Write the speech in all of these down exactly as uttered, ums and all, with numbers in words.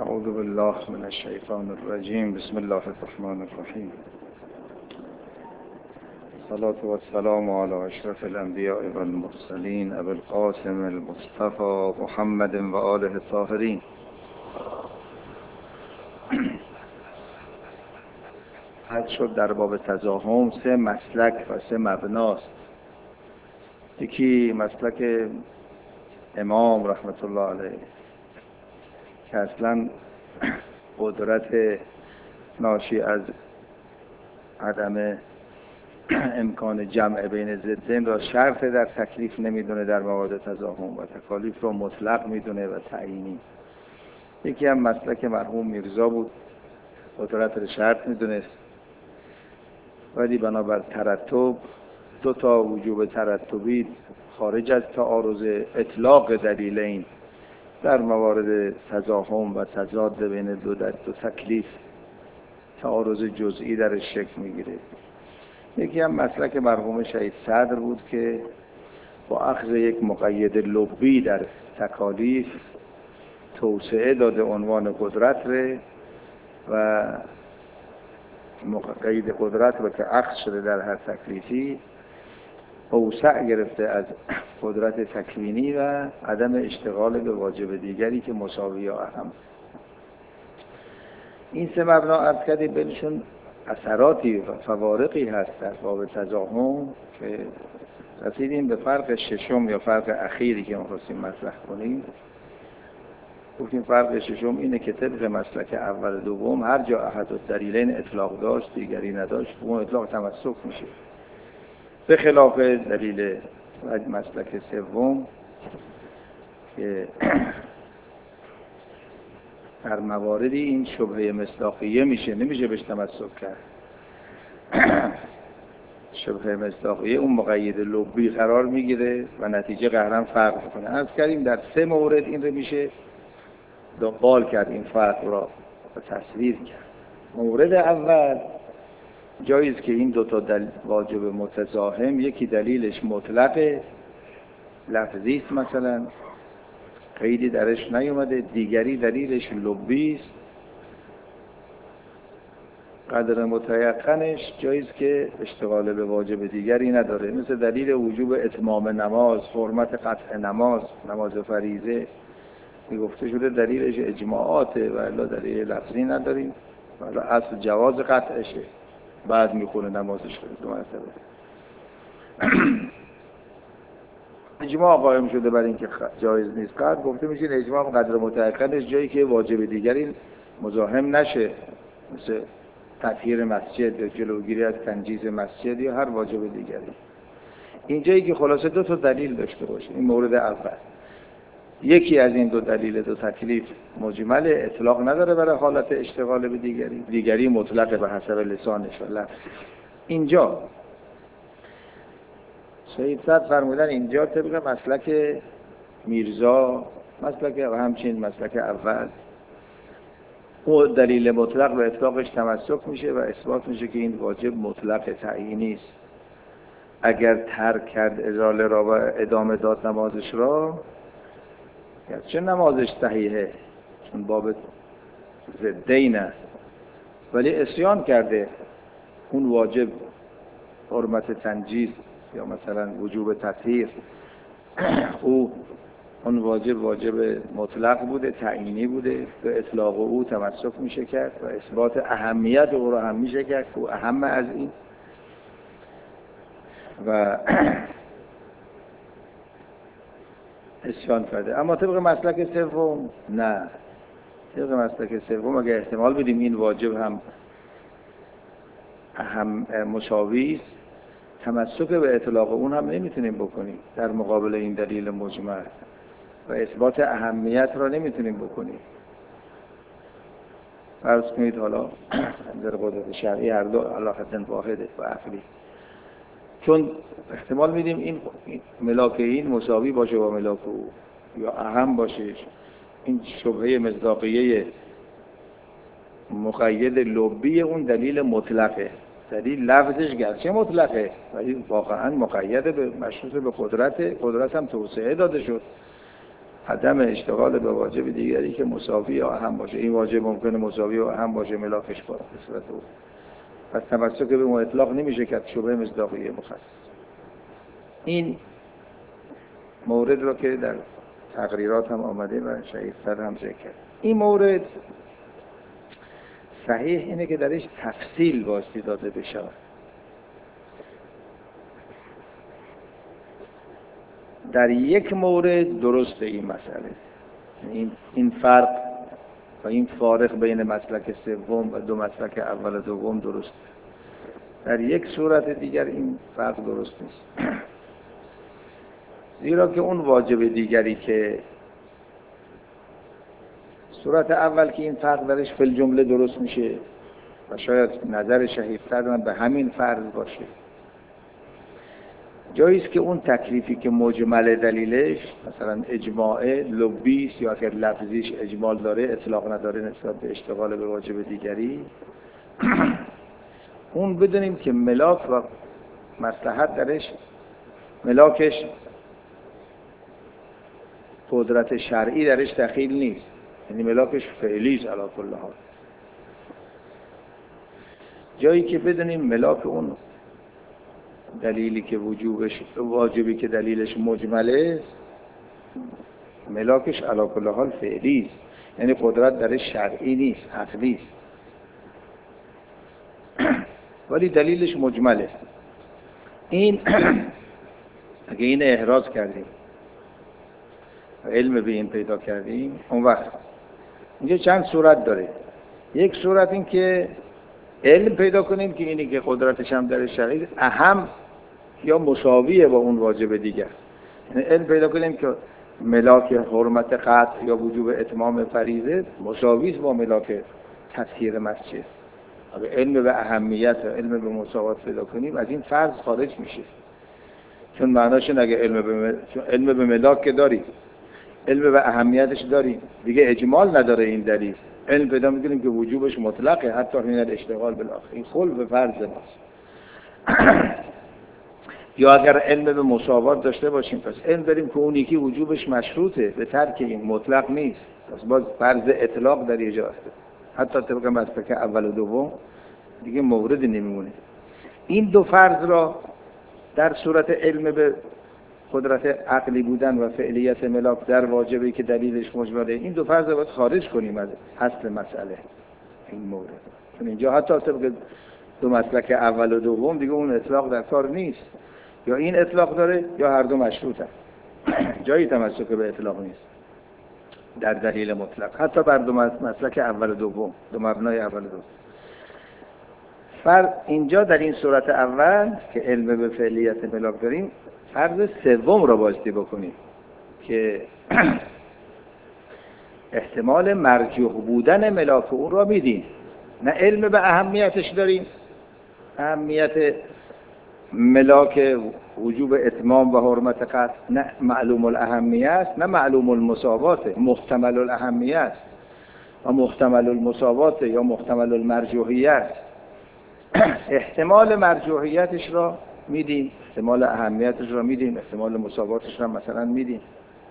اعوذ بالله من الشیطان الرجیم. بسم الله الرحمن الرحیم. الصلاة والسلام على اشرف الانبیاء والمرسلین ابی القاسم المصطفى محمد و آله الطاهرین. حد شد در باب تزاحم سه مسلک و سه مبناست. یکی مسلک امام رحمت الله علیه که اصلا قدرت ناشی از عدم امکان جمع بین ضدین را شرط در تکلیف نمیدونه در موارد تزاحم و تکالیف را مطلق میدونه و تعیینی. یکی هم مسلک مرحوم میرزا بود، قدرت را شرط میدونست ولی بنابر ترتب دو تا وجوب ترتبی خارج از تعارض اطلاق دلیلین در موارد تزاحم و تضاد بین دو در دو تکلیف تعارض جزئی درش شکل میگیره. یکی هم مسلک مرحوم شهید صدر بود که با اخذ یک مقید لبی در تکالیف توسعه داده عنوان قدرت ره و مقید قدرت رو که اخذ شده در هر تکلیفی اوسع گرفته از قدرت تکوینی و عدم اشتغال به واجب دیگری که مساوی یا اهم. این سه مبنا عرض کردیم بینشون اثراتی و فوارقی هست در باب تزاحم که رسیدیم به فرق ششم یا فرق اخیری که می‌خواستیم مطرح کنیم. گفتیم فرق ششم اینه که طبق مسلک اول و دوم هر جا احد الدلیلین اطلاق داشت دیگری نداشت اون اطلاق تمسک میشه، به خلاف دلیل مسلک سوم که در مواردی این شبهه مصداقیه میشه، نمیشه بهش تمسک کرد. شبهه مصداقیه اون مقید لبی قرار میگیره و نتیجه قهرن فرق میکنه. عرض کردیم در سه مورد این رو میشه دنبال کرد، این فرق را و تصویر کرد. مورد اول جایز که این دوتا دلیل واجب متزاحم یکی دلیلش مطلق لفظی است، مثلا قیدی درش نیومده، دیگری دلیلش لبی است قدر متیقنش جایز که اشتغال به واجب دیگری نداره، مثل دلیل وجوب اتمام نماز، حرمت قطع نماز، نماز فریضه گفته شده دلیلش اجماعاته و الا دلیل لفظی نداریم و اصل جواز قطعشه، بعد میخونه نمازش دو مرتبه. اجماع قائم شده برای اینکه جایز نیست قطع، گفته میشه اجماع قدر متأکدش جایی که واجب دیگری مزاحم نشه، مثل تطهیر مسجد یا جلوگیری از تنجیز مسجد یا هر واجب دیگری. این جایی که خلاصه دو تا دلیل داشته باشه. این مورد اول. یکی از این دو دلیل دو تکلیف مجمل اطلاق نداره برای حالت اشتغال به دیگری، دیگری مطلق به حسب لسانش و لفظش. اینجا شهید صدر فرمودن اینجا طبق مسلک میرزا مسلک و همچنین مسلک اول او دلیل مطلق به اطلاقش تمسک میشه و اثبات میشه که این واجب مطلق تعیینی است. اگر ترک کرد ازاله را و ادامه داد نمازش را، چه نمازش صحیحه چون باب ضدین است، ولی عصیان کرده اون واجب حرمت تنجیس یا مثلا وجوب تطهیر او اون واجب واجب مطلق بوده، تعیینی بوده، به اطلاق او تمسک میشه کرد و اثبات اهمیت او را هم میشه کرد که او اهم از این و اسیان کرده. اما طبق مسلک سوم نه، طبق مسلک سوم اگر احتمال بدیم این واجب هم اهم مساوی است، تمسک به اطلاق اون هم نمیتونیم بکنیم در مقابل این دلیل مجمل و اثبات اهمیت را نمیتونیم بکنیم. فرض کنید حالا در قدرت شرعی هر دو علی حد واحده و عقلی، چون احتمال میدیم این ملاک این مساوی باشه با ملاک او یا اهم باشه. این شبهه مصداقیه مقید لبی اون دلیل مطلقه، دلیل لفظش گرچه مطلقه ولی واقعا مقید به مشروط به قدرت، قدرت هم توسعه داده شد عدم اشتغال به واجب دیگری که مساوی یا اهم باشه. این واجب ممکنه مساوی و اهم باشه، ملاکش با به صورت او. پس تمسک به اطلاق نمیشه که شبه مصداقیه مخصص. این مورد رو که در تقریرات هم آمده و شهید صدر هم ذکر کرد. این مورد صحیح اینه که درش تفصیل باستی داده بشه. در یک مورد درسته این مسئله، این این فرق و این فارق بین مسلک سوم و دو مسلک اول و دوم درسته. در یک صورت دیگر این فرق درست نیست. زیرا که اون واجب دیگری که صورت اول که این فرق درش فی الجمله درست میشه و شاید نظر شهید صدر به همین فرض باشه، جاییست که اون تکلیفی که مجمل دلیلش مثلا اجماع لبیس یا اگر لفظیش اجمال داره اطلاق نداره نسبت به اشتغال به واجب دیگری، اون بدونیم که ملاک و مصلحت درش، ملاکش قدرت شرعی درش دخیل نیست، یعنی ملاکش فعلیست علی کل حال. جایی که بدونیم ملاک اون دلیلی که وجوبش واجبی که دلیلش مجمله است، ملاکش علی کل حال فعلی است، یعنی قدرت درش شرعی نیست، عقلی است، ولی دلیلش مجمله. این اگه این احراز کردیم و علم به این پیدا کردیم، اون وقت اینجا چند صورت داره. یک صورت این که علم پیدا کنیم که اینی که قدرتش هم در شرعی اهم یا مساویه با اون واجب دیگر. یعنی علم پیدا کنیم که ملاک حرمت قطع یا وجوب اتمام فریضه مساویه با ملاک تطهیر مسجد. اگه علم به اهمیت و علم به مساوات پیدا کنیم از این فرض خارج میشه. چون معناش نگه علم به مل... چون علم به ملاک که داریم، علم به اهمیتش داریم، دیگه اجمال نداره این دلیل. علم پیدا میکنیم که وجوبش مطلقه حتی حین الاشتغال بالاخره، این خلف فرض ماست. یا اگر علم به مساوات داشته باشیم، پس علم داریم که اون یکی وجوبش مشروطه به ترک این، مطلق نیست، پس باز فرض اطلاق در یه جا هست. حتی طبق مسلک اول و دوم دیگه موردی نمیمونه. این دو فرض را در صورت علم به قدرت عقلی بودن و فعلیت ملاک در واجبی که دلیلش مجمله، این دو فرض را باید خارج کنیم از اصل مسئله این مورد. چون اینجا حتی طبق دو مسلک اول و دوم دیگه اون اطلاق در کار نیست، یا این اطلاق داره یا هر دو مشروطه. جایی تمسک به اطلاق نیست در دلیل مطلق، حتی بر دو مسلک اول و دوم، دو مبنای اول و دوم. فرض اینجا در این صورت اول که علم به فعلیت ملاک داریم، فرض سوم را بایستی بکنیم که احتمال مرجوح بودن ملاک اون را میدیم. نه علم به اهمیتش داریم، اهمیت ملاک وجوب اتمام و حرمت قطع نه معلوم الاهمیه است، نه معلوم المساوات، محتمل الاهمیه است و محتمل المساوات یا محتمل المرجوحیه است. احتمال مرجوحیتش را میدیم، احتمال اهمیتش را میدیم، احتمال مساواتش را مثلا میدیم.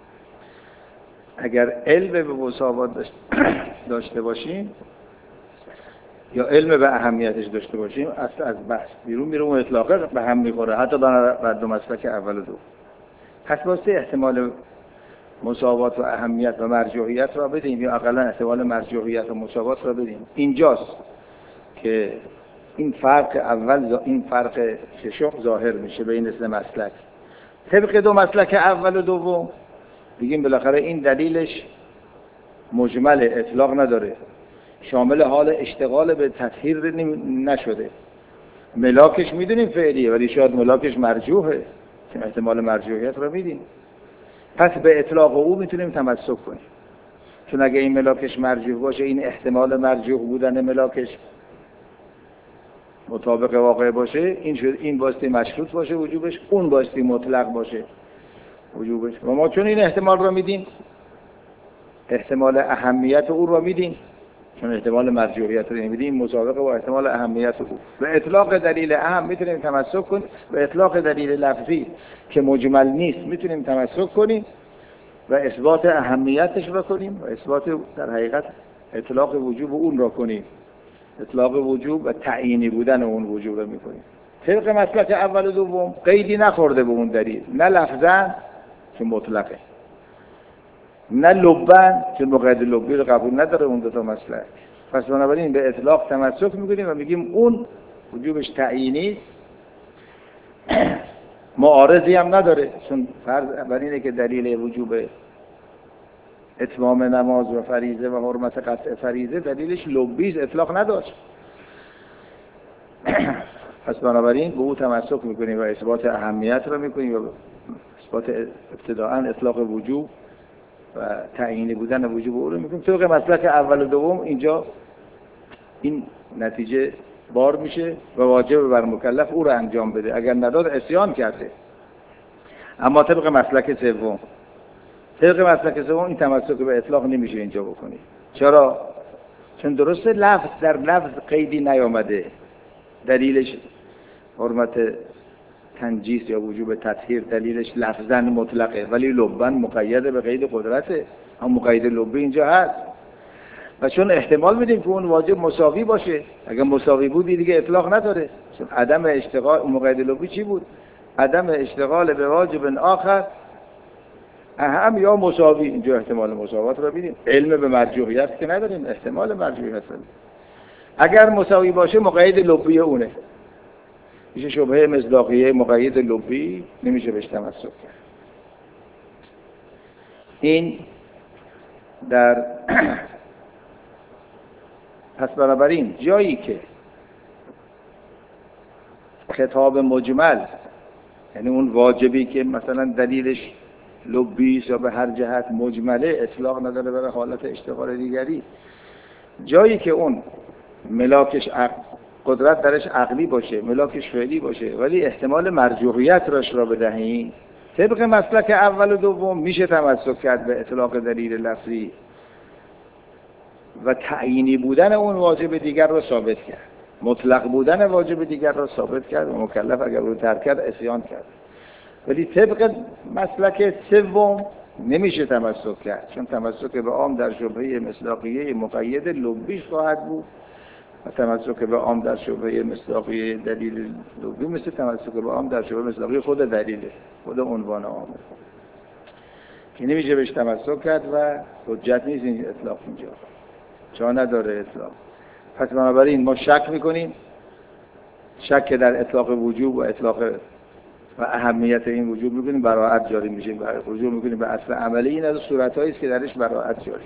اگر علم به مساوات داشته باشیم یا علم به اهمیتش داشته باشیم، اصلا از بحث بیرون میره، اون اطلاقه به هم میخوره، حتی بر دو مسلک اول و دو. پس واسه احتمال مساوات و اهمیت و مرجوحیت را بدیم، یا اقلا احتمال مرجوحیت و مساوات را بدیم. اینجاست که این فرق اول، این فرق ششم ظاهر میشه بین سه مسلک. طبق دو مسلک اول و دوم بگیم بالاخره این دلیلش مجمل، اطلاق نداره، شامل حال اشتغال به تطهیر نشده. ملاکش میدونیم فعلیه ولی شاید ملاکش مرجوحه، چون احتمال مرجوحیت رو میدیم. پس به اطلاق او میتونیم تمسک کنیم، چون اگه این ملاکش مرجوح باشه، این احتمال مرجوح بودن ملاکش مطابق واقع باشه، این شد این باستی مشروط باشه وجوبش، اون باستی مطلق باشه وجوبش. و ما چون این احتمال رو میدیم، احتمال اهمیت او رو میدیم، چون احتمال مرجوحیت رو نمیدیم، مسابقه با احتمال اهمیت او. به اطلاق دلیل اهم میتونیم تمسک کنیم، به اطلاق دلیل لفظی که مجمل نیست میتونیم تمسک کنیم، و اثبات اهمیتش رو کنیم و اثبات در حقیقت اطلاق وجوب اون رو کنیم. اطلاق وجوب و تعیینی بودن اون وجوب رو میکنیم. طبق مسلک اول و دوم قیدی نخورده به اون دلیل، نه لفظاً که مطلقه، نه لباً که مقید لبی رو قبول نداره اون دو تا مسلک. پس بنابراین به اطلاق تمسک میکنیم و میگیم اون وجوبش تعیینی است، معارضی هم نداره، چون فرض بر اینه که دلیل وجوب اتمام نماز و فریضه و حرمت قطع فریضه دلیلش لبی است، اطلاق نداشت. پس بنابراین به او تمسک میکنیم و اثبات اهمیت رو میکنیم و اثبات ابتداءً اطلاق وجوب و تعیینی بودن وجوب او رو میکنیم. طبق مسلک اول و دوم اینجا این نتیجه بار میشه و واجب بر مکلف او رو انجام بده، اگر نداد عصیان کرده. اما طبق مسلک سوم طبق مسلک سوم این تمسک به اطلاق نمیشه اینجا بکنی. چرا؟ چون درسته لفظ در لفظ قیدی نیامده، دلیلش حرمت تنجیس یا وجوب تطهیر دلیلش لفظاً مطلقه، ولی لباً مقید به قید قدرته. هم مقید لبی اینجا هست و چون احتمال میدیم که اون واجب مساوی باشه، اگر مساوی بودی دیگه اطلاق نداره. چون عدم اشتغال مقید لبی چی بود؟ عدم اشتغال به واجب آخر اهم یا مساوی. اینجا احتمال مساوات رو ببینیم، علم به مرجوحیت که نداریم، احتمال مرجوحیت رو. اگر مساوی باشه مقید لبی اونه، میشه شبهه مصداقیه مقید لبی، نمیشه بهش تمسک کرد. این در پس بنابراین جایی که خطاب مجمل، یعنی اون واجبی که مثلا دلیلش لبی یا به هر جهت مجمله، اطلاق نداره برای حالت اشتغال دیگری، جایی که اون ملاکش عقل قدرت درش عقلی باشه، ملاکش فعلی باشه، ولی احتمال مرجوحیت راش را بدهیم، طبق مسلک اول و دوم میشه تمسک کرد به اطلاق دلیل لفظی و تعیینی بودن اون واجب دیگر را ثابت کرد، مطلق بودن واجب دیگر را ثابت کرد و مکلف اگر رو ترک کرد عصیان کرد. ولی طبق مسلک سوم نمیشه تمسک کرد، چون تمسک به عام در شبهه مصداقیه مقید لبیش خواهد بود و تمسک به عام در شبهه مصداقیه دلیل لبی مثل تمسک به عام در شبهه مصداقیه خود دلیله، خود عنوان عامه، که نمیشه بهش تمسک کرد و حجت نیست این اطلاق اینجا، جا نداره اطلاق. پس بنابراین ما شک میکنیم، شک در اطلاق وجوب و اطلاق و اهمیت این وجوب میکنیم، براءت جاری میشه، رجوع میکنیم به اصل عملی. این از صورتهایی است که درش براءت جاری.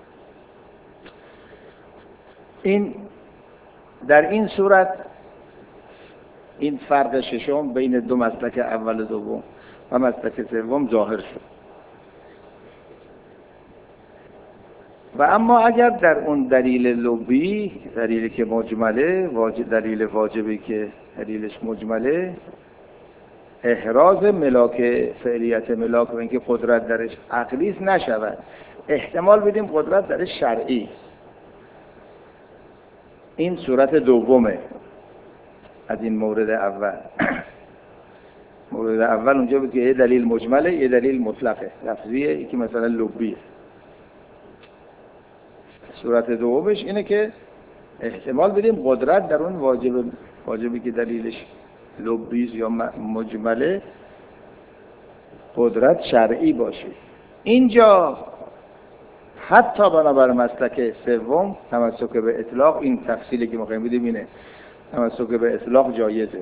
این در این صورت این فرق ششم بین دو مسلک اول و دوم و مسلک سوم ظاهر شد. و اما اگر در اون دلیل لبی، دلیلی که مجمله، واجب دلیل واجبی که دلیلش مجمله، احراز ملاک فعلیت ملاک و اینکه قدرت درش عقلی است نشود، احتمال بدیم قدرت درش شرعی. این صورت دومه از این مورد اول. مورد اول اونجا بود که یه دلیل مجمله، یه دلیل مطلقه لفظیه، یکی مثلا لبیه. صورت دومش اینه که احتمال بدیم قدرت در اون واجب واجبی که دلیلش لبیز یا مجمله قدرت شرعی باشه. اینجا حتی بنابر مسلک سوم تمسک به اطلاق، این تفصیلی که می‌خوایم بدیم اینه، تمسک به اطلاق جایزه.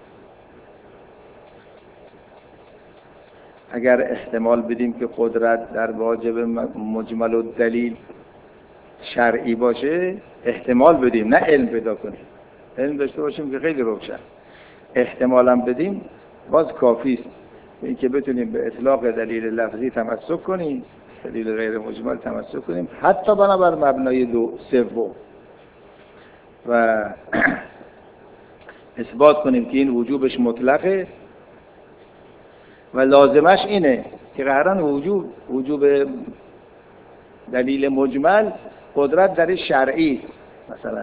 اگر احتمال بدیم که قدرت در واجب مجمل و دلیل شرعی باشه، احتمال بدیم، نه علم پیدا کنیم. علم داشته باشیم که خیلی روشن. احتمالاً بدیم باز کافی است این که بتونیم به اطلاق دلیل لفظی تمسک کنیم، دلیل غیر مجمل تمسک کنیم، حتی بنابر مبنای دو سوم، و اثبات کنیم که این وجوبش مطلقه و لازمش اینه که قرارن وجوب وجوب دلیل مجمل قدرت در شرعی است. مثلا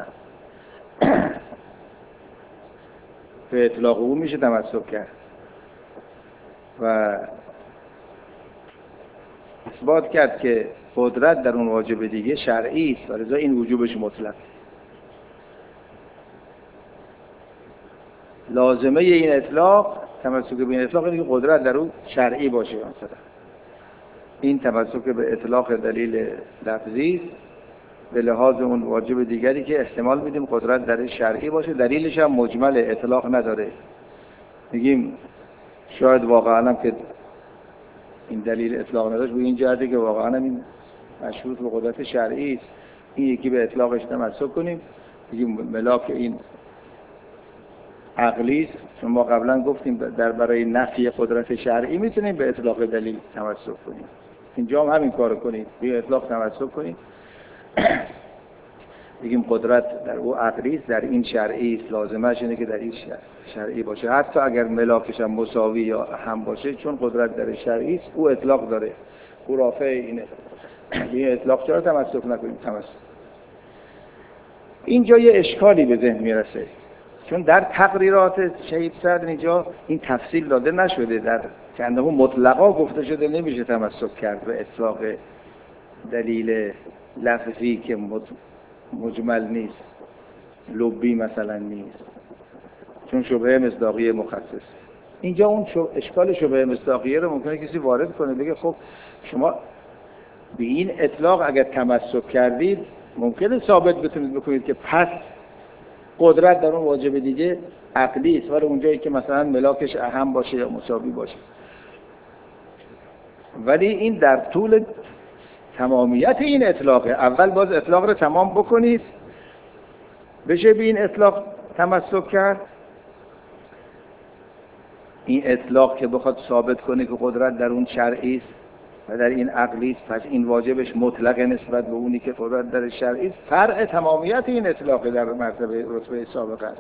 به اطلاق او میشه تمسک کرد و اثبات کرد که قدرت در اون واجب دیگه شرعی است و لذا این وجوبش مطلق. لازمه این اطلاق، تمسک به این اطلاق اینه که قدرت در اون شرعی باشه. مثلا این تمسک به اطلاق دلیل لفظی است به لحاظ اون واجب دیگری که احتمال میدیم قدرت در شرعی باشه. دلیلش هم مجمل، اطلاق نداره. میگیم شاید واقعا هم که این دلیل اطلاق نداشت به این جهته که واقعا هم این مشروط به قدرت شرعی است، این یکی به اطلاقش تمسک کنیم. میگیم ملاک این عقلی است، چون ما قبلا گفتیم در برای نفی قدرت شرعی میتونیم به اطلاق دلیل تمسک کنیم. اینجا هم همین کارو کنیم، به اطلاق تمسک کنیم. بگیم قدرت در او عقلی است، در این شرعی است، لازمش اینه که در این شرعی باشه، حتی اگر ملاکش هم مساوی یا هم باشه، چون قدرت در شرعی است او اطلاق داره، او رافع اینه. این اطلاق چرا تمسک نکنیم؟ تمسک. اینجا یه اشکالی به ذهن میرسه، چون در تقریرات شهید صدر اینجا این تفصیل داده نشده، در چند هم مطلقا گفته شده نمیشه تمسک کرد به اطلاق دلیل لفظی که مجمل نیست، لبی مثلا نیست، چون شبهه مصداقیه مخصص. اینجا اون اشکال شبهه مصداقیه رو ممکنه کسی وارد کنه، بگه خب شما به این اطلاق اگر تمسک کردید ممکنه ثابت بتونید بکنید که پس قدرت در اون واجب دیگه عقلی است، ولی اونجایی که مثلا ملاکش اهم باشه یا مساوی باشه. ولی این در طول تمامیت این اطلاقه. اول باز اطلاق رو تمام بکنید بشه به این اطلاق تمسک کرد. این اطلاق که بخواد ثابت کنه که قدرت در اون شرعی است و در این عقلی است، پس این واجبش مطلق نسبت به اونی که قدرت در شرعی است. فرع تمامیت این اطلاق در مرتبه رتبه سابق است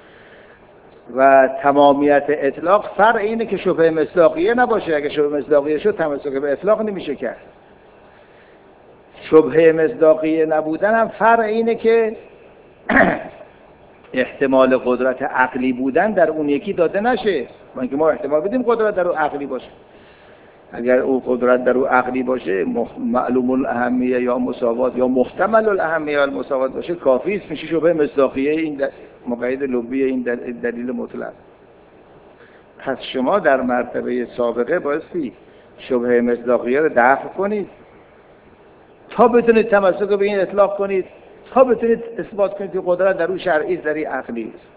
و تمامیت اطلاق فرع اینه که شبهه مصداقیه نباشه. اگه شبهه مصداقیه شد تمسک به اطلاق نمیشه کرد. شبهه مصداقیه نبودن هم فرع اینه که احتمال قدرت عقلی بودن در اون یکی داده نشه، ما اینکه ما احتمال بدیم قدرت در اون عقلی باشه. اگر او قدرت در اون عقلی باشه، معلوم الاهمیه یا مساوات یا محتمل الاهمیه یا المساوات باشه، کافی است، میشه شبهه مصداقیه این مقید لبی این دلیل مطلق. پس شما در مرتبه سابقه بایستی شبهه مصداقیه رو دفع کنید تا بتونید تمسک به این اطلاق کنید، تا بتونید اثبات کنید که قدرت در اون شرعی است، در این عقلی است.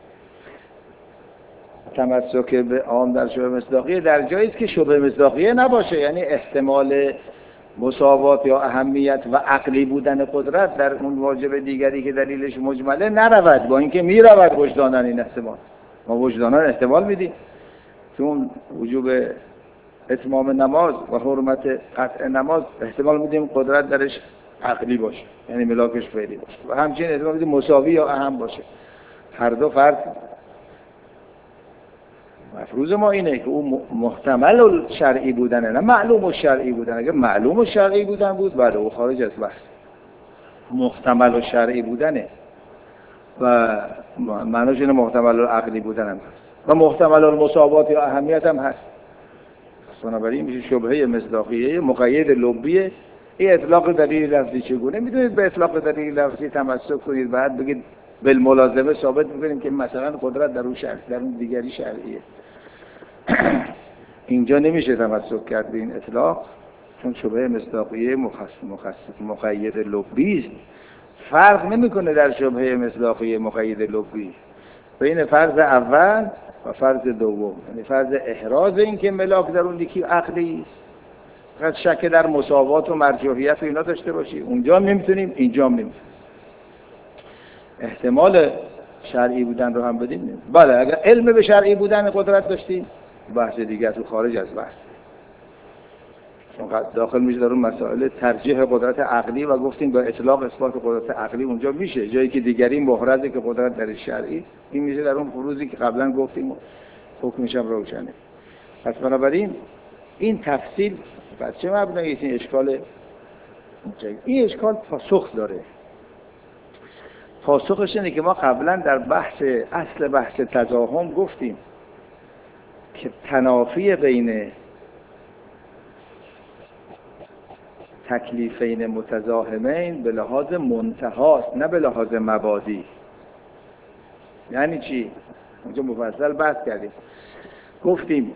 تمسک به عام در شبهه مصداقیه در جایی است که شبهه مصداقیه نباشه، یعنی احتمال مساوات یا اهمیت و عقلی بودن قدرت در اون واجب دیگری که دلیلش مجمله نرود، با اینکه میرود وجدانن این احتمال. ما وجدانن احتمال میدیم چون وجوب اتمام نماز و حرمت قطع نماز احتمال میدیم قدرت درش عقلی باشه، یعنی ملاکش فعلی باشه، و همچنین احتمال میدیم مساوی یا اهم باشه. هر دو فرض مفروض ما اینه که اون محتمل شرعی بودنه، نه معلوم شرعی بودن. اگه معلوم شرعی بودن بود بله او خارج از بحث. محتمل شرعی بودنه و معناش اینه محتمل عقلی بودن هم هست و محتمل المساوات یا اهمیت هم هست. بنابراین میشه شبهه مصداقیه مقید لبیه. این اطلاق دلیل لفظی چگونه میدونید به اطلاق دلیل لفظی تمسک کنید، بعد بگید بالملازمه ثابت میکنیم که مثلا قدرت در اون شرع در اون دیگری شرعیه. اینجا نمیشه تمسک کرد به این اطلاق، چون شبهه مصداقیه مخصص مخصص مقید لبی است. فرق نمیکنه در شبهه مصداقیه مقید لبی بین فرض اول و فرض دوم، یعنی فرض احراز این که ملاک در اون یکی عقلی است، فقط شک در مساوات و مرجوحیت و اینا داشته باشی، اونجا هم نمیتونیم اینجا هم نمیتونیم. احتمال شرعی بودن رو هم بدیم نیم. بله اگر علم به شرعی بودن قدرت داشتیم بحث دیگه تو خارج از بحث، چون داخل میشه در اون مسائل ترجیح قدرت عقلی و گفتیم با اطلاق اثبات قدرت عقلی اونجا میشه، جایی که دیگری محرزه که قدرت در شرعی این میشه در اون فروزی که قبلا گفتیم حکمش هم روشنه. پس بنابراین این تفصیل پس چه مبنایی است این اشکال؟ این اشکال پاسخ داره. پاسخش اینه که ما قبلا در بحث اصل بحث تزاحم گفتیم که تنافی بین تکلیفین متزاحمین به لحاظ منتهاست نه به لحاظ مبادی. یعنی چی؟ اونجا مفصل بحث کردیم. گفتیم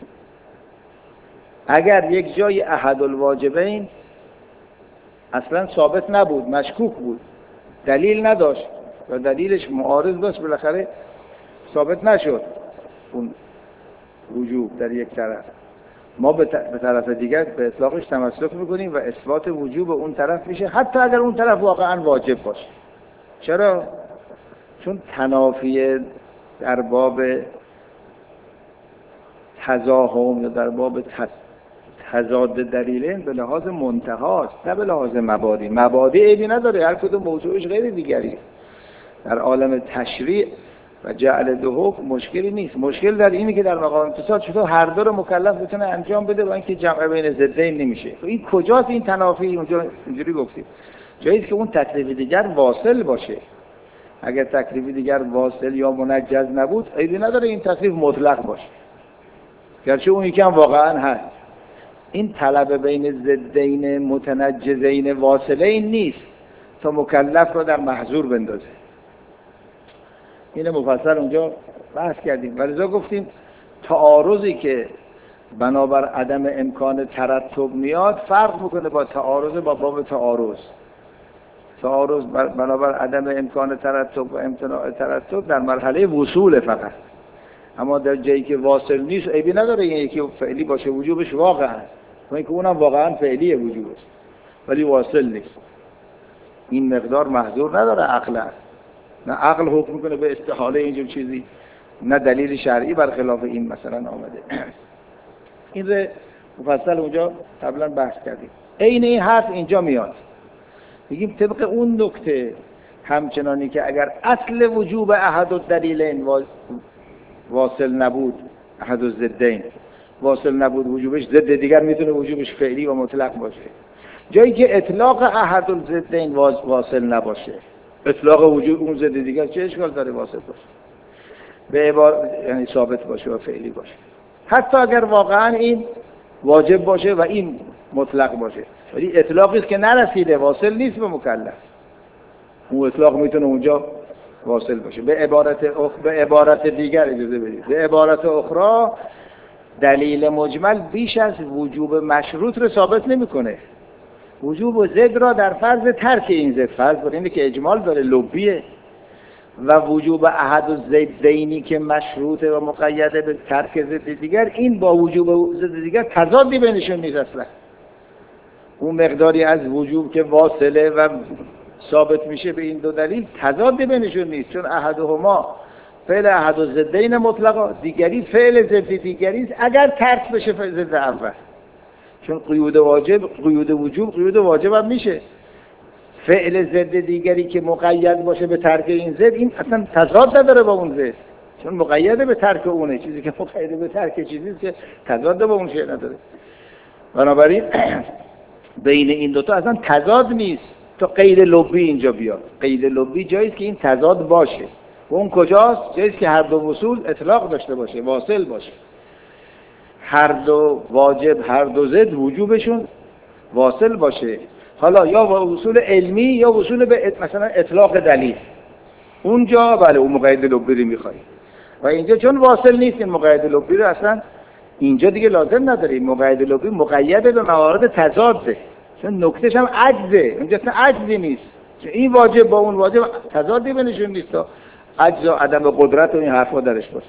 اگر یک جای احد الواجبین اصلا ثابت نبود، مشکوک بود، دلیل نداشت و دلیلش معارض داشت، بالاخره ثابت نشد اون وجوب در یک طرف، ما به طرف دیگر به اطلاقش تمسک میکنیم و اثبات وجوب اون طرف میشه، حتی اگر اون طرف واقعا واجب باشه. چرا؟ چون تنافی در باب تزاحم یا در باب تضاد دلیلین به لحاظ منتهاست نه به لحاظ مبادی. مبادی عیبی نداره، هر کدوم موضوعش غیر دیگری. در عالم تشریع و جعل دو حکم مشکلی نیست. مشکل در اینه که در مقام امتثال چطور هر دو رو مکلف بتونه انجام بده و اینکه جمع بین ضدین نمیشه. این کجاست این تنافی؟ اونجا اینجوری گفتیم جاییه که اون تکلیف دیگر واصل باشه. اگر تکلیف دیگر واصل یا منجز نبود عیبی نداره این تکلیف مطلق باشه، گرچه اون یکی هم واقعا هست. این طلب بین ضدین متنجزین واصلین نیست تا مکلف رو در محظور بندازه. این مفصل اونجا بحث کردیم. ولذا گفتیم تعارضی که بنابر عدم امکان ترتب میاد فرق میکنه با تعارض با باب تعارض. تعارض بنابر عدم امکان ترتب و امتناع ترتب در مرحله وصول فقط، اما در جایی که واصل نیست عیبی نداره این یکی فعلی باشه، وجوبش واقعا، چون اینکه اونم واقعا فعلیه وجوبش ولی واصل نیست. این مقدار محظور نداره عقلا، نه عقل حکم میکنه به استحاله اینجور چیزی، نه دلیل شرعی برخلاف این مثلا آمده. این رو مفصل اونجا قبلا بحث کردیم. عین این حرف اینجا میاد، میگیم طبق اون نکته همچنانی که اگر اصل وجوب احد الدلیلین واصل نبود، احد الضدین واصل نبود، وجوبش ضد دیگر میتونه وجوبش فعلی و مطلق باشه. جایی که اطلاق احد الضدین واصل نباشه، اطلاق وجود اون ضد دیگر چه اشکال داره واصل باشه؟ به عبارت یعنی ثابت باشه و فعلی باشه، حتی اگر واقعا این واجب باشه و این مطلق باشه، ولی اطلاقی است که نرسیده، واصل نیست به مکلف. اون اطلاق میتونه اونجا واصل باشه. به عبارت اخ... به عبارت دیگر اجازه بدید، به عبارت اخرى دلیل مجمل بیش از وجوب مشروط رو ثابت نمیکنه. وجوب و ضد را در فرض ترک این ضد فرض بر اینه که اجمال داره، لبیه، و وجوب احد الضدینی که مشروطه و مقیده به ترک ضد دیگر، این با وجوب ضد دیگر تضادی بینشون نیست اصلا. اون مقداری از وجوب که واصله و ثابت میشه به این دو دلیل تضادی بینشون نیست، چون احدهما فعل احد الضدین مطلقا، دیگری فعل ضد دیگری است اگر ترک بشه فعل ضد اول، چون قیود واجب قیود وجوب قیود واجب هم میشه. فعل ضد دیگری که مقید باشه به ترک این ضد، این اصلا تضاد نداره با اون ضد، چون مقید به ترک اونه. چیزی که مقید به ترک چیزی که تضاد با اون شیء نداره. بنابراین بین این دوتا اصلا تضاد نیست تا قید لبی اینجا بیاد. قید لبی جایی است که این تضاد باشه. و اون کجاست؟ جایی است که هر دو وصول اطلاق داشته باشه، واصل باشه. هر دو واجب، هر دو ضد وجوبشون واصل باشه. حالا یا وصول علمی یا وصول به مثلا اطلاق دلیل. اونجا بله اون مقید لبی رو میخوای. و اینجا چون واصل نیست این مقید لبی رو اصلا اینجا دیگه لازم نداریم. مقید لبی مقید به موارد تضاده، چون نکتهش هم عجزه. اینجا اصلا عجزی نیست، چون این واجب با اون واجب تضادی بینشون نیست تا عجز و عدم قدرت و این حرفا درش باشه.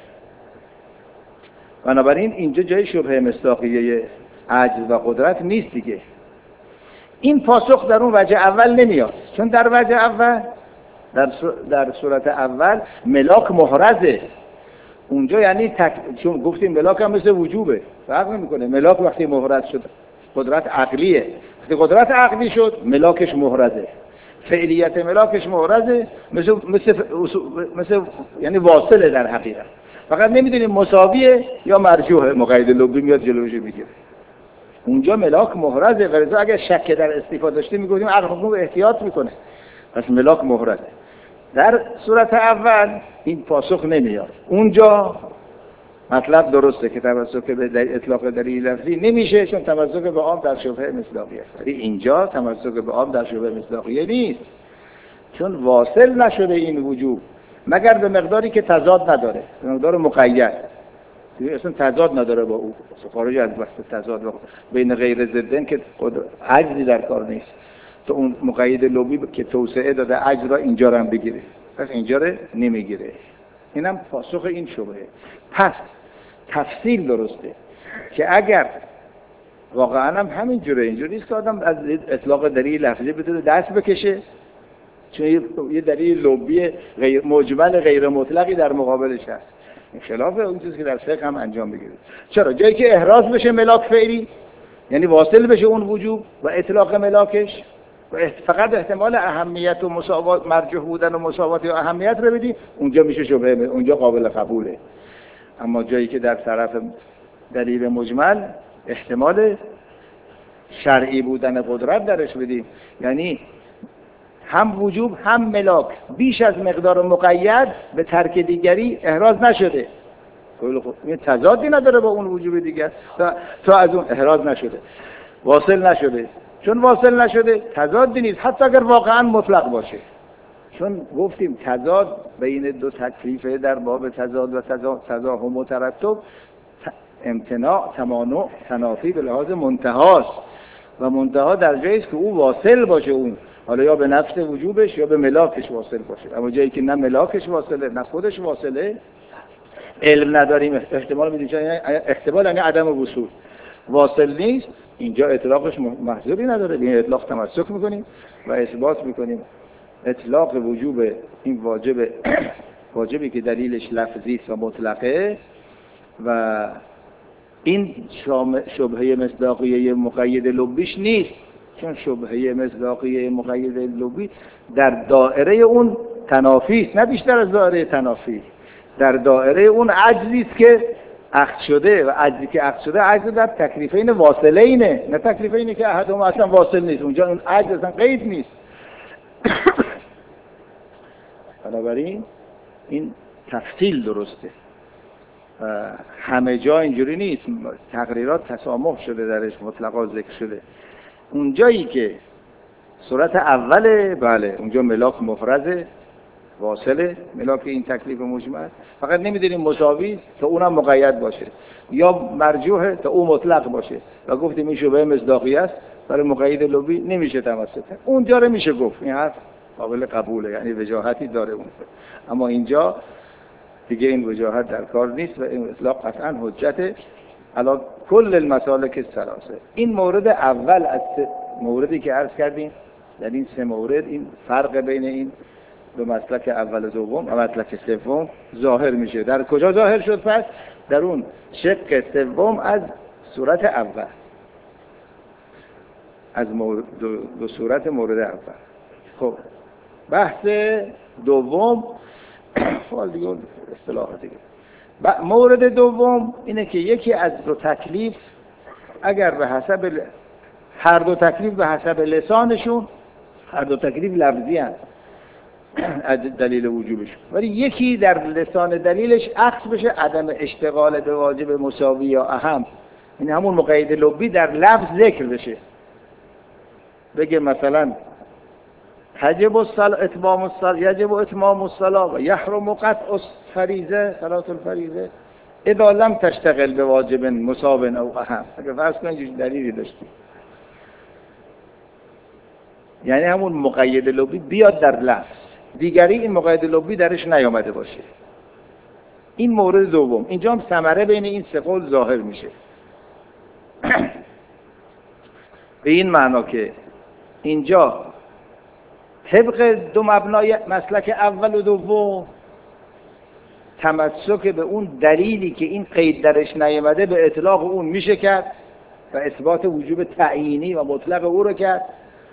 بنابراین اینجا جای شبهه مصداقیه عجز و قدرت نیست دیگه. این پاسخ در اون وجه اول نمیاد، چون در وجه اول در در صورت اول ملاک محرزه. اونجا یعنی تک... چون گفتیم ملاک هم مثل وجوبه، فرق نمیکنه. ملاک وقتی محرز شد قدرت عقلیه، وقتی قدرت عقلی شد ملاکش محرزه، فعلیت ملاکش محرزه، مثل مثل مثل یعنی واصله در حقیقت. فقط نمیدونیم مساویه یا مرجوحه. مقید لبی میاد جلوش میگیره. اونجا ملاک محرزه، ولذا اگر شک در استفاده داشتیم میگفتیم عقل حکم احتیاط میکنه، پس ملاک محرزه. در صورت اول این پاسخ نمیاد. اونجا مطلب درسته که تمسک به اطلاق دلیل لفظی نمیشه، چون تمسک به عام در شبهه مصداقیه است. ولی اینجا تمسک به عام در شبهه مصداقیه نیست، چون واصل نشده این وجوب مگر به مقداری که تضاد نداره، به مقدار مقید. اصلا تضاد نداره با او، خارج از بحث تضاد بین غیر ضدن که عجزی در کار نیست. تو اون مقید لوبی که توسعه داده عجز را اینجا رو هم بگیره، پس اینجا رو نمیگیره. اینم پاسخ این شبهه. پس تفصیل درسته که اگر واقعا هم همین جوره، اینجوری نیست که آدم از اطلاق دلیل لفظی بتونه دست بکشه، چون یه دلیل لوبی غیر مجمل غیر مطلقی در مقابلش هست. این خلاف اون چیزی که در فقه هم انجام بگیره. چرا؟ جایی که احراز بشه ملاک فعلی، یعنی واصل بشه اون وجوب و اطلاق ملاکش، و فقط احتمال اهمیت و مساوات، مرجوح بودن و مساوات یا اهمیت رو بدی، اونجا میشه شبهه، اونجا قابل قبوله. اما جایی که در طرف دلیل مجمل احتمال شرعی بودن قدرت درش بدیم، یعنی هم وجوب هم ملاک بیش از مقدار مقید به ترک دیگری احراز نشده، این تضادی نداره با اون وجوب دیگر، تا, تا از اون احراز نشده، واصل نشده. چون واصل نشده تضادی نیست، حتی اگر واقعا مطلق باشه، چون گفتیم تضاد بین دو تکلیفه در باب تضاد و تزاحم و ترتب امتناع، تمانع، تنافی به لحاظ منتهاست و منتها در جایی است که او واصل باشه، اون حالا یا به نفس وجوبش یا به ملاکش واصل باشه. اما جایی که نه ملاکش واصله نه خودش واصله، علم نداریم، احتمال میدیم، احتمال یعنی عدم وصول، واصل نیست، اینجا اطلاقش محذوری نداره، به این اطلاق تمسک میکنیم و اثبات میکنیم اطلاق وجوب این واجب واجبی که دلیلش لفظی است و مطلقه، و این شبهه مصداقیه مقید لبیش نیست، چون شبهه مصداقیه مقید لبی در دائره اون تنافی است، نه بیشتر از دائره تنافی، در دائره اون عجزی است که عقد شده، و عجزی که عقد شده عجز در تکلیفین واصلینه، نه تکلیفینی که احدهم اصلا واصل نیست، اونجا اون عجز اصلا قید نیست. بنابراین این تفصیل درسته، همه جا اینجوری نیست، تقریرات تسامح شده درش، مطلقا ذکر شده. اونجایی که صورت اوله، بله اونجا ملاک مفرزه، واصله، ملاک این تکلیف مجمل، فقط نمیدونیم مساوی تا اونم مقید باشه یا مرجوحه تا اون مطلق باشه، و گفتیم این شبهه مصداقیه است، برای مقید لبی نمیشه تمسک. اونجا رو میشه گفت این حرف قابل قبوله، یعنی وجاهتی داره اون، اما اینجا دیگه این وجاهت در کار نیست و این اطلاق قطعا حجته علی کل المسالک الثلاثه. این مورد اول از موردی که عرض کردیم، در این سه مورد این فرق بین این دو مسلک اول و دوم و مسلک سوم ظاهر میشه. در کجا ظاهر شد پس؟ در اون شق سوم از صورت اول، از مورد دو, دو صورت مورد اول. خب بحث دوم حال دیگه اصطلاح دیگه. مورد دوم اینه که یکی از دو تکلیف اگر به حسب ل... هر دو تکلیف به حسب لسانشون، هر دو تکلیف لفظی هست از دلیل وجوبشون، ولی یکی در لسان دلیلش عکس بشه، عدم اشتغال به واجب مساوی یا اهم، این همون مقید لبی در لفظ ذکر بشه، بگه مثلا یجب الصلاة اتمام الصلاة یجب اتمام الصلاة و یحرم قطع الفریضه صلاة الفریضه اذا لم تشتغل به واجب مساو او اهم. اگه فرض کنید دلیلی داشتی، یعنی همون مقید لبی بیاد در لفظ، دیگری این مقید لبی درش نیامده باشه. این مورد دوم، اینجا هم ثمره بین این سه قول ظاهر میشه. به این معنا که اینجا طبق دو مبنای مسلک اول و دوم تمسک به اون دلیلی که این قید درش نیامده به اطلاق اون میشه کرد و اثبات وجوب تعیینی و مطلق او رو کرد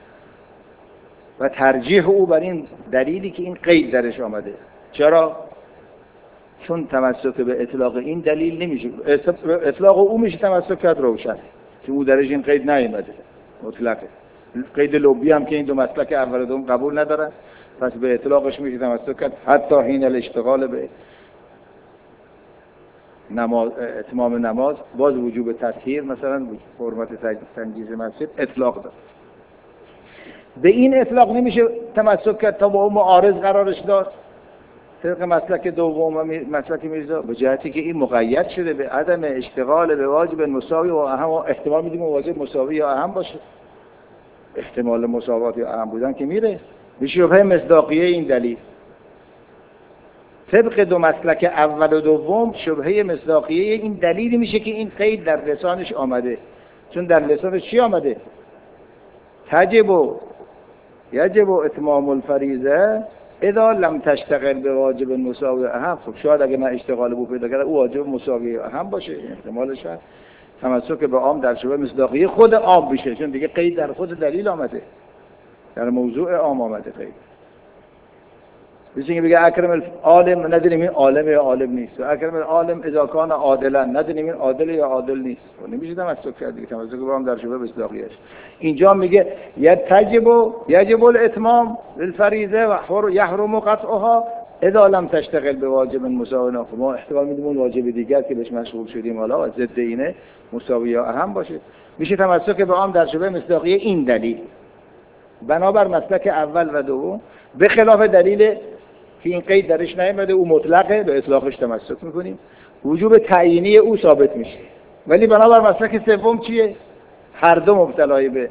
و ترجیح او بر این دلیلی که این قید درش آمده. چرا؟ چون تمسک به اطلاق این دلیل نمیشه، اطلاق او میشه تمسک کرد روشن، چون او درش این قید نیامده مطلقه. قید لبی هم که این دو مسلک اول و دوم قبول ندارن، پس به اطلاقش میشه تمسک کرد حتی حین الاشتغال به نماز اتمام نماز باز وجوب تطهیر مثلا حرمت تنجیز مسجد اطلاق داد. به این اطلاق نمیشه تمسک کرد تا با اون معارض قرارش داد. طبق مسلک دوم و مسلک میرزا به جهتی که این مقید شده به عدم اشتغال به واجب مساوی و اهم، احتمال میدیم واجب مساوی یا اهم باشه، احتمال مساوات یا اهم بودن که میره به شبهه مصداقیه این دلیل. طبق دو مسلک اول و دوم شبهه مصداقیه این دلیلی میشه که این قید در لسانش آمده. چون در لسانش چی آمده؟ تجب و یجب و اتمام الفریضه اذا لم تشتغل به واجب مساوی اهم. خب شاید اگه من اشتغال بو پیدا کرده او واجب مساوی اهم باشه، احتمالش هست. تمسک به عام در شبهه مصداقیه خود عام بشه، چون دیگه قید در خود دلیل آمده، در موضوع عام آمده قید. بسیاری بگه اکرم العالم، ندونیم این عالم یا عالم نیست. و اکرم العالم اذا کان عادلا، ندونیم این عادل یا عادل نیست. نمیشه تمسک کرد دیگه، تمسک با هم در شبهه مصداقیه‌اش. اینجا میگه یتجب یجب الاتمام للفریضه و یحرم قطعها اذا لم تشتغل به واجب مساوی. ما احتمال میدیم اون واجب دیگر که بهش مشغول شدیم حالا ضد اینه مساوی یا اهم باشه، میشه تمسک به عام در شبهه مصداقیه این دلیل. بنابر مسلک اول و دوم به خلاف دلیل که این قید درش نیامده او مطلقه، به اطلاقش تمسک میکنیم، وجوب تعیینی او ثابت میشه. ولی بنابر مسلک سوم چیه؟ هر دو مبتلای به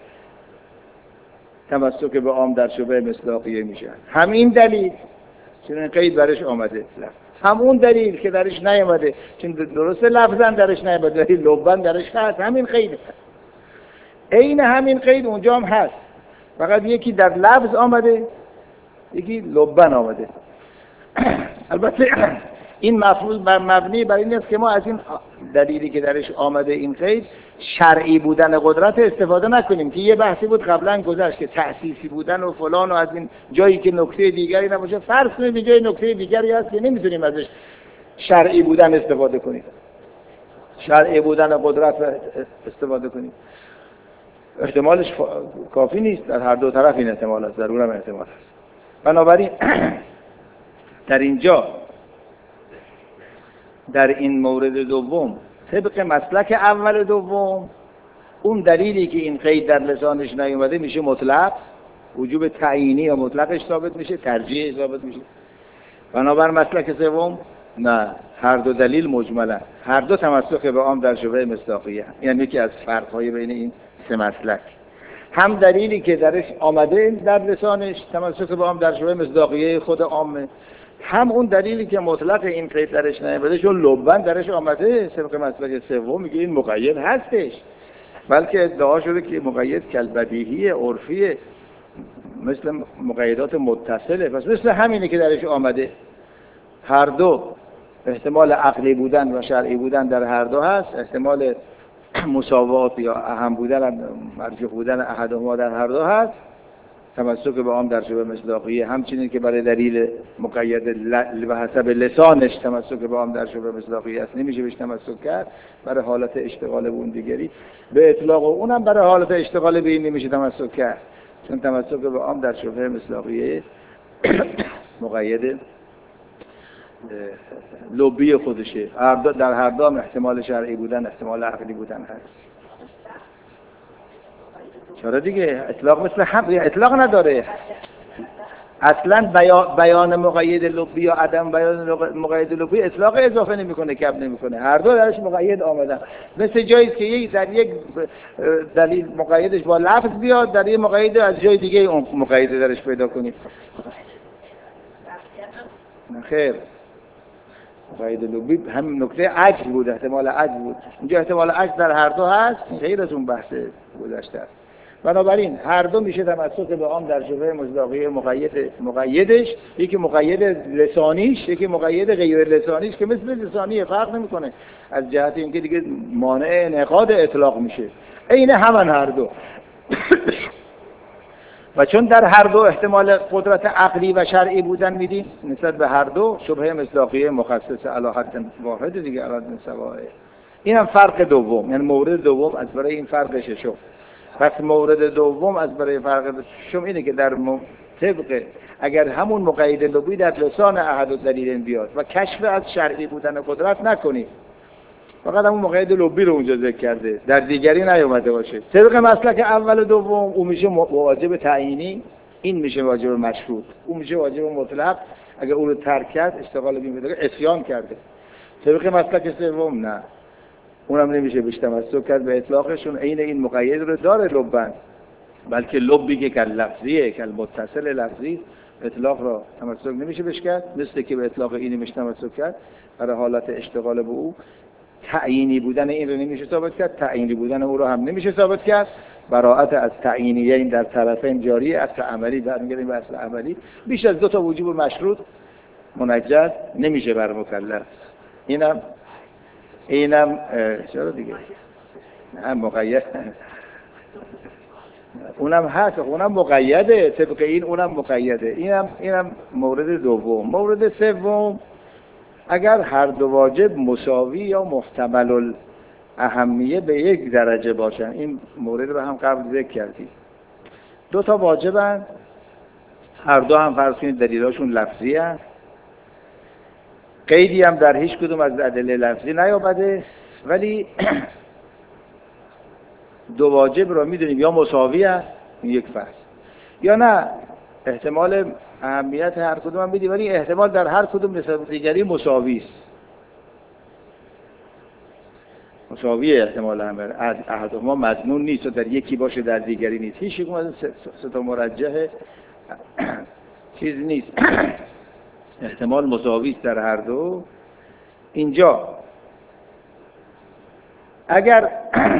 تمسک به عام در شبهه مصداقیه میشن. همین دلیل چون این قید درش آمده، همون دلیل که درش نیامده، چون درسته لفظا درش نیامده ولی لبا درش هست، همین قید هست. عین همین قید اونجا هم هست، فقط یکی در لفظ آمده یکی لبا آمده. البته این مفروض بر مبنی بر این است که ما از این دلیلی که درش آمده این قید شرعی بودن قدرت استفاده نکنیم، که یه بحثی بود قبلا گذشت که تأسیسی بودن و فلان و از این جایی که نکته دیگری نباشه. فرض کنید به جای نکته دیگری هست که نمیتونیم ازش شرعی بودن استفاده کنیم، شرعی بودن قدرت استفاده کنیم، احتمالش کافی نیست. در هر دو طرف این احتمال است، ضرور هم احتمال است. بنابراین در اینجا در این مورد دوم طبق مسلک اول دوم اون دلیلی که این قید در لسانش نیومده میشه مطلق، وجوب تعیینی یا مطلقش ثابت میشه، ترجیح ثابت میشه. بنابر مسلک سوم نه، هر دو دلیل مجملن، هر دو تمسک به عام در شبهه مصداقیه. یعنی یکی از فرق‌های بین این سه مسلک، هم دلیلی که درش آمده در لسانش تمسک به عام در شبهه مصداقیه خود عامه، هم اون دلیلی که مطلق این قید درش نیامده چون لبا درش آمده طبق مسلک سوم میگه این مقید هستش، بلکه ادعا شده که مقید کالبدیهی عرفی مثل مقیدات متصله. پس مثل همینه که درش آمده، هر دو احتمال عقلی بودن و شرعی بودن در هر دو هست، احتمال مساوات یا اهم بودن مرجوح بودن احدهما در هر دو هست. تمسک به عام در شبهه مصداقیه همچنین که برای دلیل مقید به حسب لسانش تمسک به عام در شبهه مصداقیه است، نمیشه بهش تمسک کرد برای حالت اشتغال به اون دیگری به اطلاق، و اونم برای حالت اشتغال به این نمیشه تمسک کرد، چون تمسک به عام در شبهه مصداقیه مقید لبی خودشه. هر دو در هر دو احتمال شرعی بودن احتمال عقلی بودن هست. چرا دیگه اطلاق مثل هم اطلاق نداره اصلا. بیان مقید لبی یا عدم بیان مقید لبی اطلاق اضافه نمیکنه، کم نمیکنه، هر دو درش مقید آمدن. مثل جایی که یک در یک دلیل مقیدش با لفظ بیاد، در یک مقید از جای دیگه اون مقید درش پیدا کنید. خیر، مقید لبی هم نکته عجز بود، احتمال عجز بود. اینجا احتمال عجز در هر دو هست، غیر از اون بحث گذشته است. بنابراین هر دو میشه تمسک به عام در شبهه مصداقیه مقید مقیدش، یکی مقید لسانیش یکی مقید غیر لسانیش که مثل لسانی فرق نمیکنه از جهت اینکه دیگه مانع انعقاد اطلاق میشه، عین همان هر دو. و چون در هر دو احتمال قدرت عقلی و شرعی بودن میدیم نسبت به هر دو، شبهه مصداقیه مخصص علی حد واحد دیگه علی سواء. این هم فرق دوم، یعنی مورد دوم از برای این فرق ششم. پس مورد دوم از برای فرق ششم اینه که در طبق اگر همون مقید لبی در لسان احد الدلیلین بیاد و کشف از شرعی بودن قدرت نکنیم، فقط همون مقید لبی رو اونجا ذکر کرده، در دیگری نیومده باشه. طبق مسلک اول و دوم اون میشه واجب تعیینی، این میشه واجب مشروط، اون میشه واجب مطلق. اگه اون رو ترک کرد اشتغال بی مدرک اسیان کرده. طبق مسلک سوم نه، اونم نمیشه بیش تمسک کرد به اطلاقشون، عین این مقید رو داره لبن، بلکه لبی که کل لفظیه، کل متصل لفظی، اطلاق را تمسک نمیشه بش کرد، مثل که به اطلاق اینی میشه تمسک کرد. برای حالت اشتغال به او تعیینی بودن این رو نمیشه ثابت کرد، تعیینی بودن او رو هم نمیشه ثابت کرد. براءت از تعیینیه این در طرفین جاری، اصل عملی برمیگردیم به اصل عملی. بیش از دو تا وجوب مشروط منجد نمیشه بر مکلف. اینم اینم چرا دیگه نه مقید، اونم هست، اونم مقیده طبق این، اونم مقیده. اینم اینم مورد دوم. مورد سوم، اگر هر دو واجب مساوی یا محتمل اهمیه به یک درجه باشن، این مورد رو هم قبل ذکر کردیم. دو تا واجبن، هر دو هم فرض کنید دلیلاشون لفظی هست، قیدی هم در هیچ کدوم از ادله لفظی نیامده، ولی دو واجب رو میدونیم یا مساوی هست یک فرض، یا نه احتمال اهمیت هر کدوم هم میدیم، ولی احتمال در هر کدوم نسبت دیگری مساوی است. مساوی احتمال اهمیت احدهما مظنون نیست و در یکی باشه در دیگری نیست. هیچ یک از سه تا مرجح چیز نیست. احتمال مساوی است در هر دو. اینجا اگر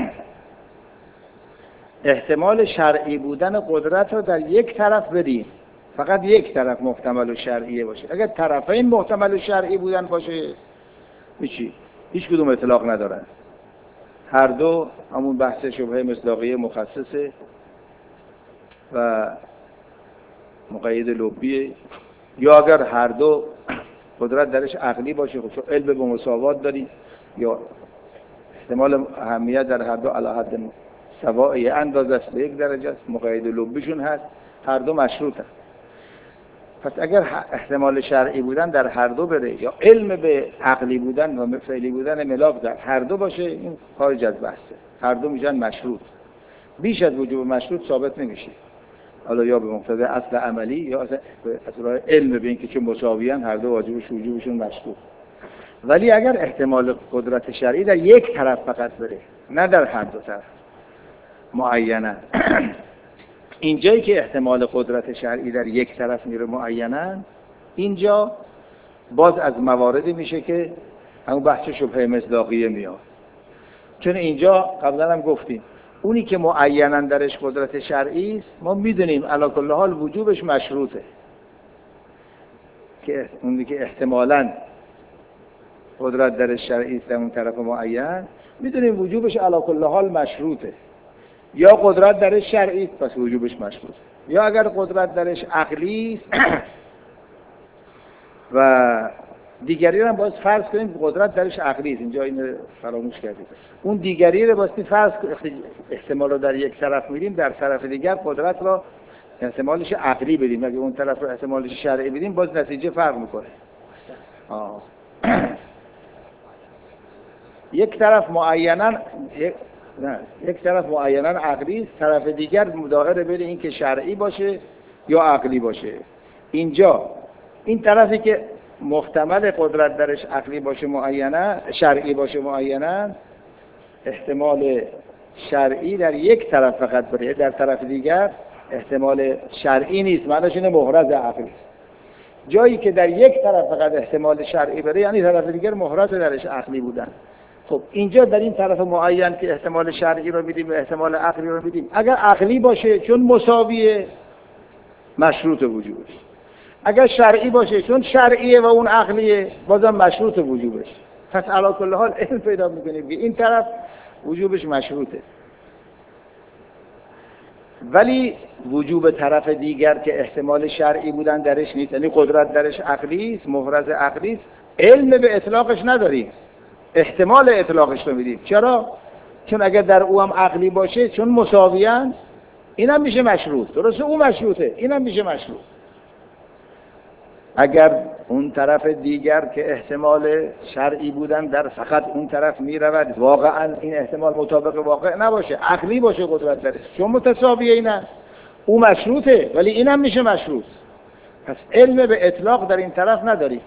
احتمال شرعی بودن قدرت رو در یک طرف بدیم، فقط یک طرف محتمل و شرعیه باشه، اگر طرفین محتمل و شرعی بودن باشه هیچی، هیچ کدوم اطلاق ندارن، هر دو همون بحث شبهه مصداقیه مخصصه و مقید لبیه. یا اگر هر دو قدرت درش عقلی باشه، خب علم به مساوات داریم، یا احتمال اهمیت در هر دو علی حد سوائی اندازه است به یک درجه است، مقید لبیشون هست، هر دو مشروط هست. پس اگر احتمال شرعی بودن در هر دو بره، یا علم به عقلی بودن و فعلی بودن ملاک در هر دو باشه، این خارج از بحثه، هر دو میشن مشروط. بیش از وجوب مشروط ثابت نمیشه، حالا یا به مقتضی اصل عملی یا اصلا به اصطلاح علم به اینکه چون مساویان هر دو واجبش وجوبشون مشروط. ولی اگر احتمال قدرت شرعی در یک طرف فقط بره، نه در هر دو طرف معینه، اینجایی که احتمال قدرت شرعی در یک طرف میره معینه، اینجا باز از مواردی میشه که همون بحث شبهه مصداقیه میاد. چون اینجا قبلا هم گفتیم اونی که معیناً درش قدرت شرعی است، ما میدونیم علی کل حال وجوبش مشروطه، که اونی که احتمالاً قدرت درش شرعی است در اون طرف معین، میدونیم وجوبش علی کل حال مشروطه. یا قدرت درش شرعی است پس وجوبش مشروطه، یا اگر قدرت درش عقلی است و دیگری رو باز فرض کنیم قدرت درش عقلی است، اینجا اینو فراموش کردیم، اون دیگری رو باز فرض احتمال رو در یک طرف میدیم، در طرف دیگر قدرت رو احتمالش عقلی بدیم، اگه اون طرف رو احتمالش شرعی بدیم باز نتیجه فرق میکنه. آه. یک طرف معیناً یک نه یک طرف معیناً عقلی است، طرف دیگر مداهره بین این که شرعی باشه یا عقلی باشه. اینجا این طرفی که محتمل قدرت درش عقلی باشه معینه، شرعی باشه معینه، احتمال شرعی در یک طرف فقط بره، در طرف دیگر احتمال شرعی نیست، معناش اینه محرز عقلی. جایی که در یک طرف فقط احتمال شرعی بره یعنی طرف دیگر محرز درش عقلی بودن. خب اینجا در این طرف معین که احتمال شرعی رو میدیم و احتمال عقلی رو میدیم، اگر عقلی باشه چون مساویه مشروط وجوبش، اگر شرعی باشه چون شرعیه و اون عقلیه بازم مشروط وجوبش. پس علی کل حال علم پیدا میکنیم که این طرف وجوبش مشروطه، ولی وجوب طرف دیگر که احتمال شرعی بودن درش نیست، یعنی قدرت درش عقلی است، محرز عقلی است، علم به اطلاقش نداریم، احتمال اطلاقش رو میدیم. چرا؟ چون اگر در او هم عقلی باشه چون مساویان اینم میشه مشروط، درسته؟ اون مشروطه، اینم میشه مشروط. اگر اون طرف دیگر که احتمال شرعی بودن در فقط اون طرف می رود، واقعا این احتمال مطابق واقع نباشه، عقلی باشه قدرت درش، چون متساویه اینه، او مشروطه ولی اینم میشه مشروط. پس علم به اطلاق در این طرف نداری،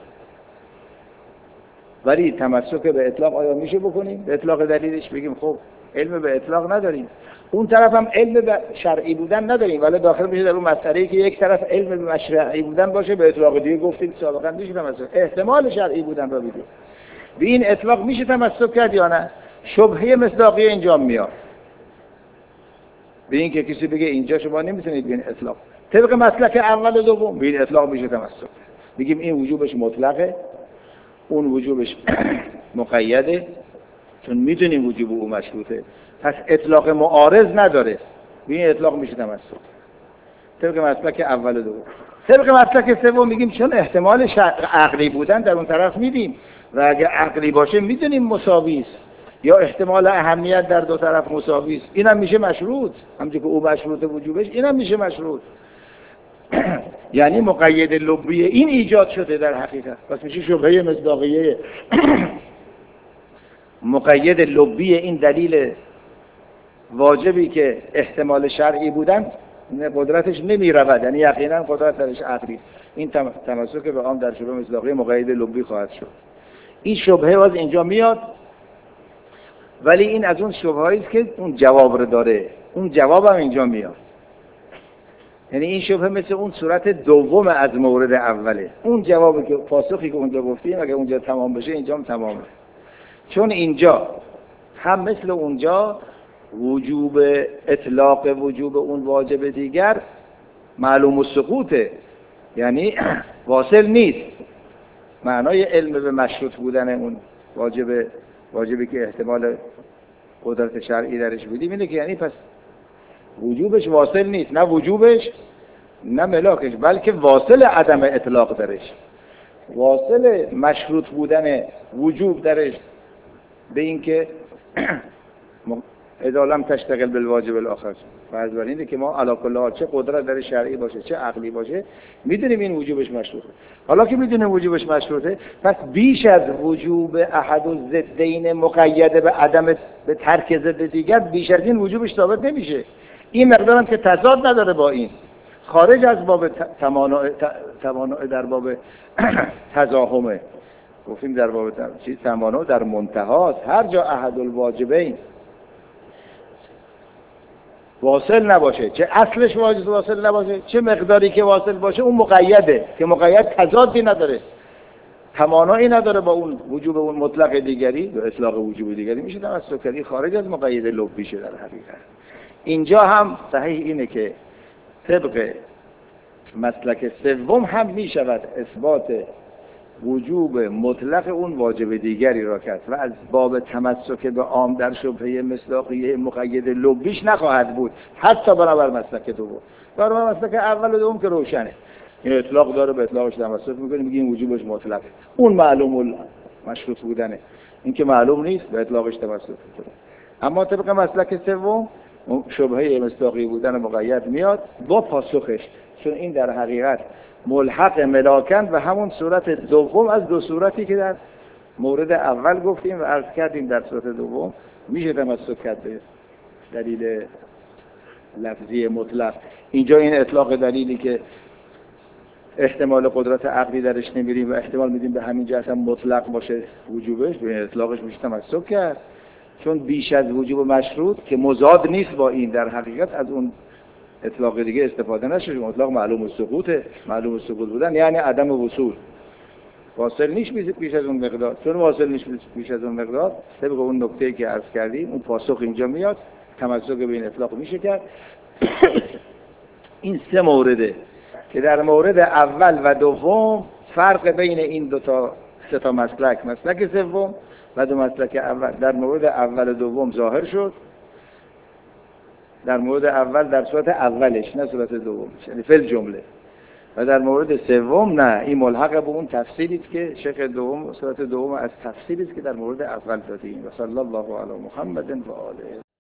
ولی تمسک به اطلاق آیا میشه بکنیم؟ به اطلاق دلیلش بگیم خب علم به اطلاق نداریم، اون طرف هم علم به شرعی بودن نداریم، ولی داخل میشه در اون مسئله‌ای که یک طرف علم به شرعی بودن باشه، به اطلاق دیگه گفتیم سابقا میشه تمسک احتمال شرعی بودن رو بدیم. به این اطلاق میشه تمسک کرد یا نه؟ شبهه مصداقیه اینجا میاد، به این که کسی بگه اینجا شما نمیتونید به این اطلاق طبق مسلک اول و دوم به این اطلاق میشه تمسک. میگیم این وجوبش مطلقه، اون وجوبش مقیده، چون میدونیم وجوب او مشروطه، پس اطلاق معارض نداره، به این اطلاق میشه تمسک طبق مسلک اول و دوم. طبق مسلک سوم میگیم چون احتمال عقلی بودن در اون طرف میدیم و اگه عقلی باشه میدونیم مساوی است، یا احتمال اهمیت در دو طرف مساوی است، اینم میشه مشروط، همونجوری که او مشروط وجوبش اینم میشه مشروط. یعنی مقید لبی این ایجاد شده در حقیقت، پس میشه شبهه مصداقیه مقید لبی این دلیل واجبی که احتمال شرعی بودن قدرتش نمی رود، یعنی یقینا قدرت درش عقلی، این تمسک به آن در شبهه مصداقیه مقید لبی خواهد شد. این شبهه از اینجا میاد، ولی این از اون شبههایی است که اون جواب رو داره، اون جواب هم اینجا میاد. یعنی این شبهه مثل اون صورت دوم از مورد اوله، اون جوابی که پاسخی که اونجا گفتیم اگه اونجا تمام بشه اینجا هم تمامه، چون اینجا هم مثل اونجا وجوب اطلاق وجوب اون واجب دیگر معلوم السقوطه، یعنی واصل نیست. معنای علم به مشروط بودن اون واجب واجبی که احتمال قدرت شرعی درش بودیم اینه که یعنی پس وجوبش واصل نیست، نه وجوبش نه ملاکش، بلکه واصل عدم اطلاق درش، واصل مشروط بودن وجوب درش به این که اذا لم تشتغل بالواجب الاخر. فرض بر اینه که ما علی کل حال چه قدرت در شرعی باشه چه عقلی باشه میدونیم این وجوبش مشروطه. حالا که میدونیم وجوبش مشروطه، پس بیش از وجوب احد الضدین مقید به عدم به ترک ضد دیگر، بیش از این وجوبش ثابت نمیشه. این مقدار هم که تضاد نداره با این، خارج از باب تمانع تمانع در باب تزاحمه، گفتیم در باب چیز تمانع در منتهاست، هر جا احد الواجبین واصل نباشه، چه اصلش واجب واصل نباشه چه مقداری که واصل باشه، اون مقیده که مقید تضادی نداره، تمانعی نداره با اون وجوب اون مطلق دیگری و اطلاق وجوب دیگری، میشه تمسک کردی خارج از مقید لبی شه در حقیقت. اینجا هم صحیح اینه که طبق مسلک سوم هم میشود اثبات وجوب مطلق اون واجب دیگری را کرد و از باب تمسک به عام در شبهه مصداقیه مقید لبیش نخواهد بود، حتی برابر مسلک دوم. برابر مسلک اول و دوم که روشنه، این اطلاق داره، به اطلاقش تمسک میکنیم، میگیم وجوبش مطلقه، اون معلوم مشروط بودنه، این که معلوم نیست به اطلاقش تمسک میکنیم. اما طبق مسلک سوم شبهه مصداقی بودن مقید میاد با پاسخش، چون این در حقیقت ملحق ملاکن و همون صورت دوم از دو صورتی که در مورد اول گفتیم و عرض کردیم در صورت دوم میشه تمسک کرد به دلیل لفظی مطلق. اینجا این اطلاق دلیلی که احتمال قدرت عقلی درش نمیریم و احتمال میدیم به همین جهت هم مطلق باشه وجوبش، به اطلاقش میشه تمسک کرد، چون بیش از وجوب مشروط که مزاد نیست با این، در حقیقت از اون اطلاق دیگه استفاده نشه. مطلق معلوم السقوطه، معلوم السقوط بودن یعنی عدم وصول، واصل نیست بیش از اون مقدار، چون واصل نیست بیش از اون مقدار طبق اون نکته‌ای که عرض کردیم اون پاسخ اینجا میاد، تمسک به این اطلاق میشه کرد. این سه مورده که در مورد اول و دوم فرق بین این دو تا سه تا مسلک، مسلک سوم و دو مسلک اول، در مورد اول و دوم ظاهر شد، در مورد اول در صورت اولش نه صورت دومش، یعنی فعل جمله، و در مورد سوم نه، این ملحق به اون تفصیلی است که شیخ دوم صورت دوم از تفصیلی است که در مورد اول دادیم. و صلی الله علی محمد و آله.